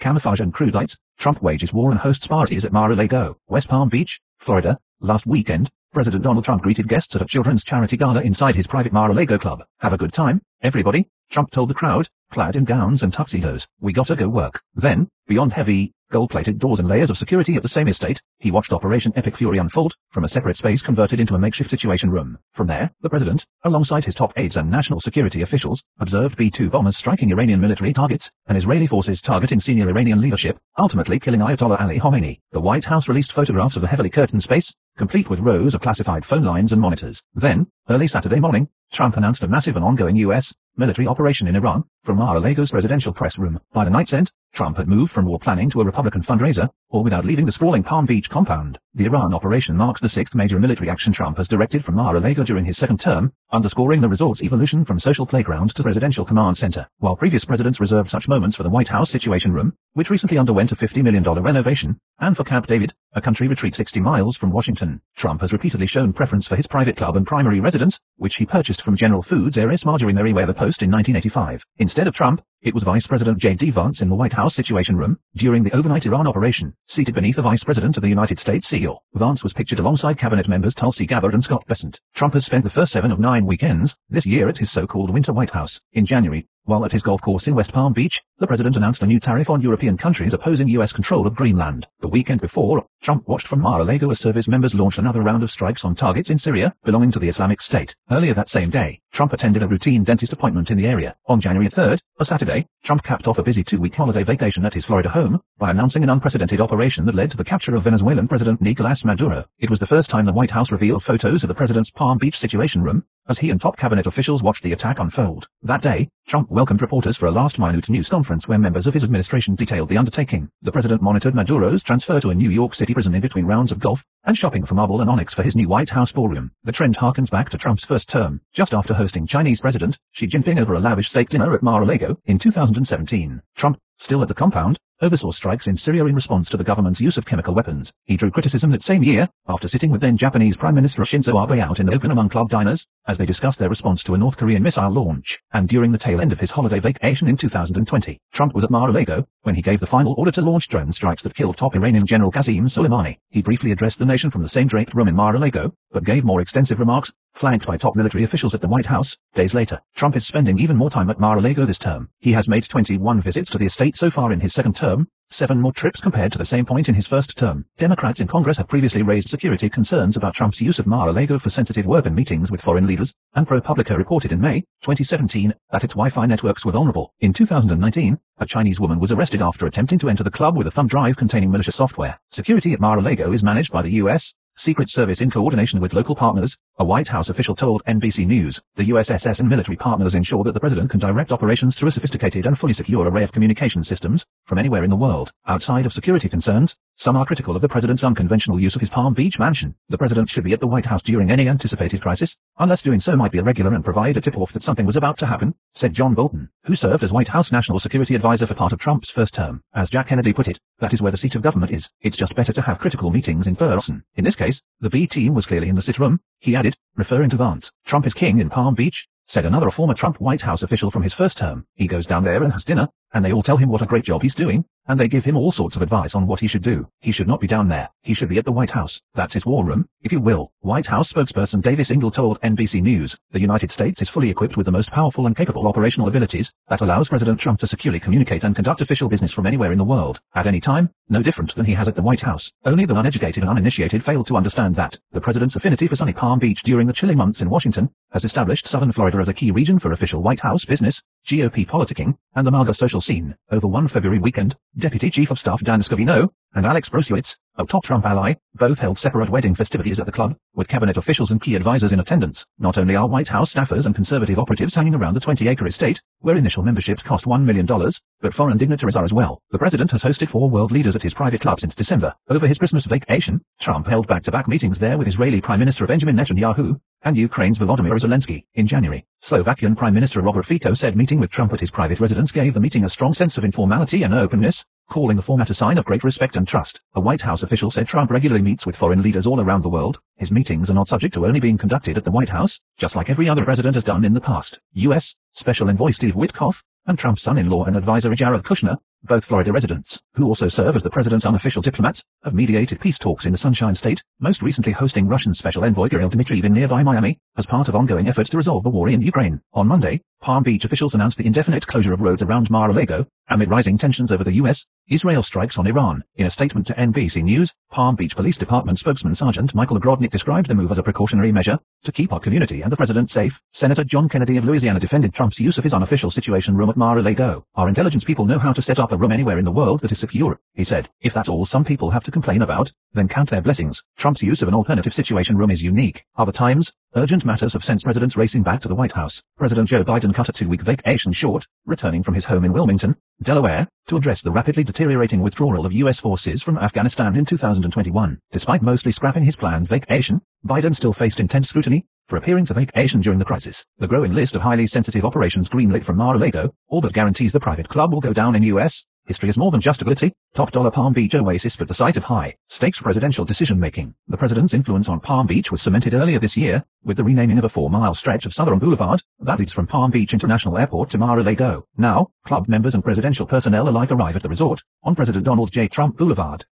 camouflage and crude lights, Trump wages war and hosts parties at Mar-a-Lago, West Palm Beach, Florida. Last weekend, President Donald Trump greeted guests at a children's charity gala inside his private Mar-a-Lago club. "Have a good time, everybody," Trump told the crowd, clad in gowns and tuxedos. "We gotta go work." Then, beyond heavy, gold-plated doors and layers of security at the same estate, he watched Operation Epic Fury unfold, from a separate space converted into a makeshift situation room. From there, the president, alongside his top aides and national security officials, observed B-2 bombers striking Iranian military targets, and Israeli forces targeting senior Iranian leadership, ultimately killing Ayatollah Ali Khamenei. The White House released photographs of the heavily curtained space, complete with rows of classified phone lines and monitors. Then, early Saturday morning, Trump announced a massive and ongoing U.S. military operation in Iran, from Mar-a-Lago's presidential press room. By the night's end, Trump had moved from war planning to a Republican fundraiser, all without leaving the sprawling Palm Beach compound. The Iran operation marks the sixth major military action Trump has directed from Mar-a-Lago during his second term, underscoring the resort's evolution from social playground to presidential command center. While previous presidents reserved such moments for the White House Situation Room, which recently underwent a $50 million renovation, and for Camp David, a country retreat 60 miles from Washington, Trump has repeatedly shown preference for his private club and primary residence, which he purchased from General Foods heiress Marjorie Merriweather Post in 1985. Instead of Trump, it was Vice President J.D. Vance in the White House Situation Room, during the overnight Iran operation, seated beneath the Vice President of the United States seal. Vance was pictured alongside cabinet members Tulsi Gabbard and Scott Bessent. Trump has spent the first 7 of 9 weekends this year at his so-called Winter White House. In January, while at his golf course in West Palm Beach, the president announced a new tariff on European countries opposing U.S. control of Greenland. The weekend before, Trump watched from Mar-a-Lago as service members launched another round of strikes on targets in Syria, belonging to the Islamic State. Earlier that same day, Trump attended a routine dentist appointment in the area. On January 3rd, a Saturday, Trump capped off a busy 2-week holiday vacation at his Florida home by announcing an unprecedented operation that led to the capture of Venezuelan President Nicolas Maduro. It was the first time the White House revealed photos of the president's Palm Beach Situation Room, as he and top cabinet officials watched the attack unfold. That day, Trump welcomed reporters for a last-minute news conference where members of his administration detailed the undertaking. The president monitored Maduro's transfer to a New York City prison in between rounds of golf, and shopping for marble and onyx for his new White House ballroom. The trend harkens back to Trump's first term, just after hosting Chinese President Xi Jinping over a lavish steak dinner at Mar-a-Lago in 2017. Trump, still at the compound, oversaw strikes in Syria in response to the government's use of chemical weapons. He drew criticism that same year, after sitting with then-Japanese Prime Minister Shinzo Abe out in the open among club diners, as they discussed their response to a North Korean missile launch. And during the tail end of his holiday vacation in 2020, Trump was at Mar-a-Lago, when he gave the final order to launch drone strikes that killed top Iranian General Qasem Soleimani. He briefly addressed the nation from the same draped room in Mar-a-Lago, but gave more extensive remarks, flanked by top military officials at the White House. Days later, Trump is spending even more time at Mar-a-Lago this term. He has made 21 visits to the estate so far in his second term, 7 more trips compared to the same point in his first term. Democrats in Congress have previously raised security concerns about Trump's use of Mar-a-Lago for sensitive work and meetings with foreign leaders, and ProPublica reported in May 2017 that its Wi-Fi networks were vulnerable. In 2019, a Chinese woman was arrested after attempting to enter the club with a thumb drive containing malicious software. Security at Mar-a-Lago is managed by the U.S. Secret Service in coordination with local partners, a White House official told NBC News. The USSS and military partners ensure that the president can direct operations through a sophisticated and fully secure array of communication systems from anywhere in the world. Outside of security concerns, some are critical of the president's unconventional use of his Palm Beach mansion. The president should be at the White House during any anticipated crisis, unless doing so might be irregular and provide a tip-off that something was about to happen, said John Bolton, who served as White House National Security Advisor for part of Trump's first term. As Jack Kennedy put it, that is where the seat of government is. It's just better to have critical meetings in person. In this case, the B team was clearly in the sit room, he added, referring to Vance. Trump is king in Palm Beach, said another former Trump White House official from his first term. He goes down there and has dinner, and they all tell him what a great job he's doing, and they give him all sorts of advice on what he should do. He should not be down there. He should be at the White House. That's his war room, if you will. White House spokesperson Davis Ingle told NBC News, the United States is fully equipped with the most powerful and capable operational abilities that allows President Trump to securely communicate and conduct official business from anywhere in the world, at any time, no different than he has at the White House. Only the uneducated and uninitiated fail to understand that. The president's affinity for sunny Palm Beach during the chilly months in Washington has established southern Florida as a key region for official White House business, GOP politicking, and the MAGA social scene. Over one February weekend, Deputy Chief of Staff Dan Scavino and Alex Brosiewicz, a top Trump ally, both held separate wedding festivities at the club, with cabinet officials and key advisors in attendance. Not only are White House staffers and conservative operatives hanging around the 20-acre estate, where initial memberships cost $1 million, but foreign dignitaries are as well. The president has hosted 4 world leaders at his private club since December. Over his Christmas vacation, Trump held back-to-back meetings there with Israeli Prime Minister Benjamin Netanyahu and Ukraine's Volodymyr Zelensky. In January, Slovakian Prime Minister Robert Fico said meeting with Trump at his private residence gave the meeting a strong sense of informality and openness, calling the format a sign of great respect and trust. A White House official said Trump regularly meets with foreign leaders all around the world. His meetings are not subject to only being conducted at the White House, just like every other president has done in the past. U.S. Special Envoy Steve Witkoff and Trump's son-in-law and advisor Jared Kushner Both Florida residents, who also serve as the president's unofficial diplomats, have mediated peace talks in the Sunshine State, most recently hosting Russian Special Envoy Kirill Dmitriev in nearby Miami, as part of ongoing efforts to resolve the war in Ukraine. On Monday, Palm Beach officials announced the indefinite closure of roads around Mar-a-Lago, amid rising tensions over the U.S.-Israel strikes on Iran. In a statement to NBC News, Palm Beach Police Department spokesman Sergeant Michael Ogrodnik described the move as a precautionary measure to keep our community and the president safe. Senator John Kennedy of Louisiana defended Trump's use of his unofficial situation room at Mar-a-Lago. Our intelligence people know how to set up a room anywhere in the world that is secure, he said. If that's all some people have to complain about, then count their blessings. Trump's use of an alternative situation room is unique. Other times, urgent matters have sent presidents racing back to the White House. President Joe Biden cut a 2-week vacation short, returning from his home in Wilmington, Delaware, to address the rapidly deteriorating withdrawal of U.S. forces from Afghanistan in 2021. Despite mostly scrapping his planned vacation, Biden still faced intense scrutiny for appearing to vacation during the crisis. The growing list of highly sensitive operations greenlit from Mar-a-Lago all but guarantees the private club will go down in U.S. history is more than just a glitzy, top-dollar Palm Beach oasis but the site of high-stakes presidential decision-making. The president's influence on Palm Beach was cemented earlier this year with the renaming of a 4-mile stretch of Southern Boulevard that leads from Palm Beach International Airport to Mar-a-Lago. Now, club members and presidential personnel alike arrive at the resort on President Donald J. Trump Boulevard.